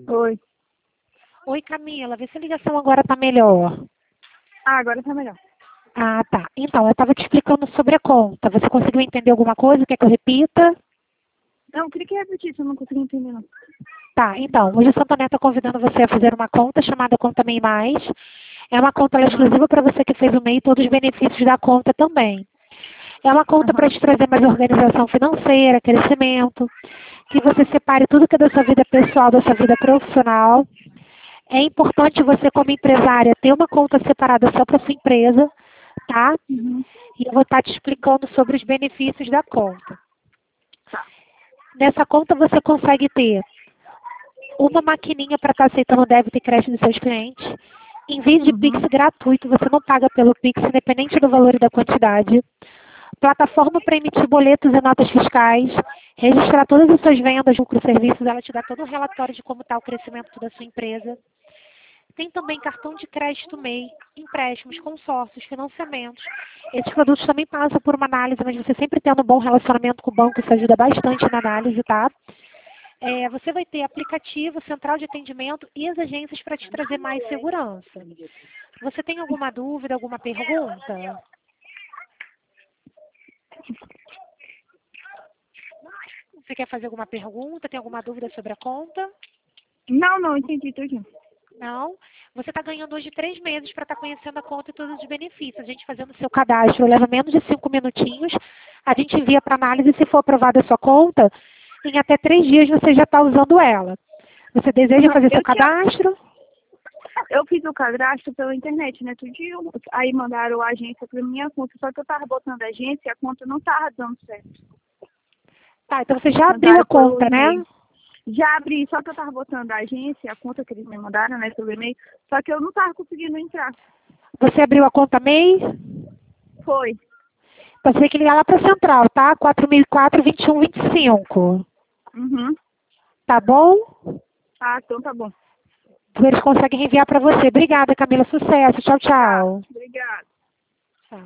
Oi. Oi, Camila, vê se a ligação agora tá melhor. Ah, agora tá melhor. Ah, tá. Então, eu estava te explicando sobre a conta. Você conseguiu entender alguma coisa? Quer que eu repita? Não, queria que repetisse, eu não consegui entender, não. Tá, então, hoje o Santander está convidando você a fazer uma conta chamada Conta MEI Mais. É uma conta Aham, exclusiva para você que fez o MEI e todos os benefícios da conta também. É uma conta para aham, te trazer mais organização financeira, crescimento, que você separe tudo que é da sua vida pessoal, da sua vida profissional. É importante você, como empresária, ter uma conta separada só para sua empresa, tá? uhum, E eu vou estar te explicando sobre os benefícios da conta. tá. Nessa conta você consegue ter uma maquininha para estar aceitando débito e crédito dos seus clientes. Envio de Pix Uhum, gratuito, você não paga pelo Pix, independente do valor e da quantidade. Plataforma para emitir boletos e notas fiscais. Registrar todas as suas vendas, lucros, serviços. Ela te dá todo o relatório de como está o crescimento da sua empresa. Tem também cartão de crédito MEI, empréstimos, consórcios, financiamentos. Esses produtos também passam por uma análise, mas você sempre tendo um bom relacionamento com o banco, isso ajuda bastante na análise, tá? Você vai ter aplicativo, central de atendimento e as agências para te trazer mais segurança. Você tem alguma dúvida, alguma pergunta? Você quer fazer alguma pergunta? Tem alguma dúvida sobre a conta? Não, entendi tudo. Não? Você está ganhando hoje 3 meses para estar conhecendo a conta e todos os benefícios. A gente fazendo o seu cadastro leva menos de 5 minutinhos. A gente envia para análise. Se for aprovada a sua conta, em até 3 dias você já está usando ela. Você deseja Aham, fazer seu cadastro? eu fiz o cadastro pela internet, né, tudinho. Aí mandaram a agência pra minha conta, só que eu tava botando a agência e a conta não tava dando certo. Tá, então você já abriu a Mandaram pelo conta, né? e-mail. Já abri, só que eu tava botando a agência, a conta que eles me mandaram, né, pelo e-mail, só que eu não tava conseguindo entrar. Você abriu a conta MEI? Foi. Então você tem que ligar lá para a central, tá? 4004-2125. Uhum. Tá bom? Ah, então tá bom. Eles conseguem enviar para você. Obrigada, Camila. Sucesso. Tchau, Tá, tchau. obrigada.